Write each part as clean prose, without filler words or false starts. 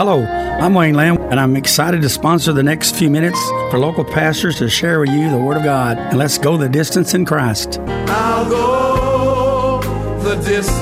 Hello, I'm Wayne Lamb, and I'm excited to sponsor the next few minutes for local pastors to share with you the Word of God. And let's go the distance in Christ. I'll go the distance.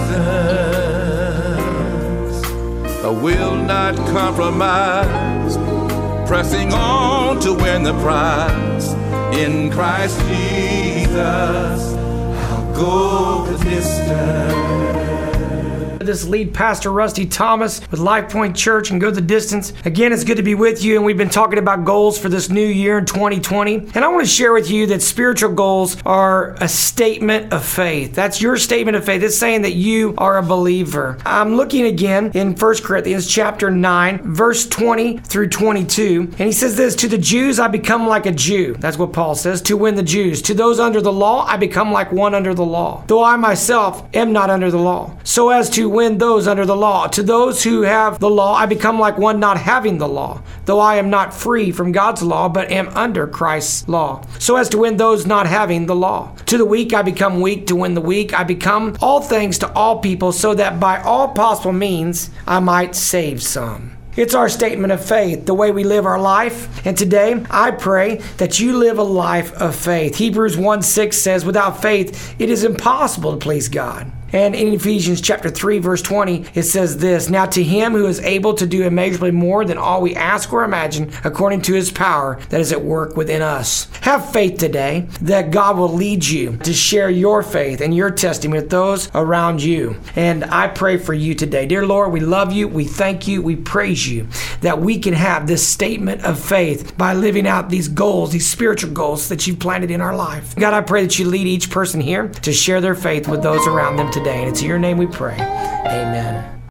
I will not compromise. Pressing on to win the prize. In Christ Jesus, I'll go the distance. This lead pastor, Rusty Thomas, with Life Point Church and Go the Distance. Again, it's good to be with you, and we've been talking about goals for this new year in 2020. And I want to share with you that spiritual goals are a statement of faith. That's your statement of faith. It's saying that you are a believer. I'm looking again in 1 Corinthians chapter 9, verse 20 through 22. And he says this, "To the Jews I become like a Jew." That's what Paul says, to win the Jews. "To those under the law I become like one under the law, though I myself am not under the law, so as to win those under the law. To those who have the law I become like one not having the law, though I am not free from God's law, but am under Christ's law, so as to win those not having the law. To the weak I become weak, to win the weak. I become all things to all people, so that by all possible means I might save some." It's our statement of faith, the way we live our life. And today, I pray that you live a life of faith. Hebrews 1:6 says, "Without faith, it is impossible to please God." And in Ephesians chapter 3, verse 20, it says this, "Now to him who is able to do immeasurably more than all we ask or imagine, according to his power that is at work within us." Have faith today that God will lead you to share your faith and your testimony with those around you. And I pray for you today. Dear Lord, we love you, we thank you, we praise you that we can have this statement of faith by living out these goals, these spiritual goals that you've planted in our life. God, I pray that you lead each person here to share their faith with those around them today. And it's in your name we pray. Amen.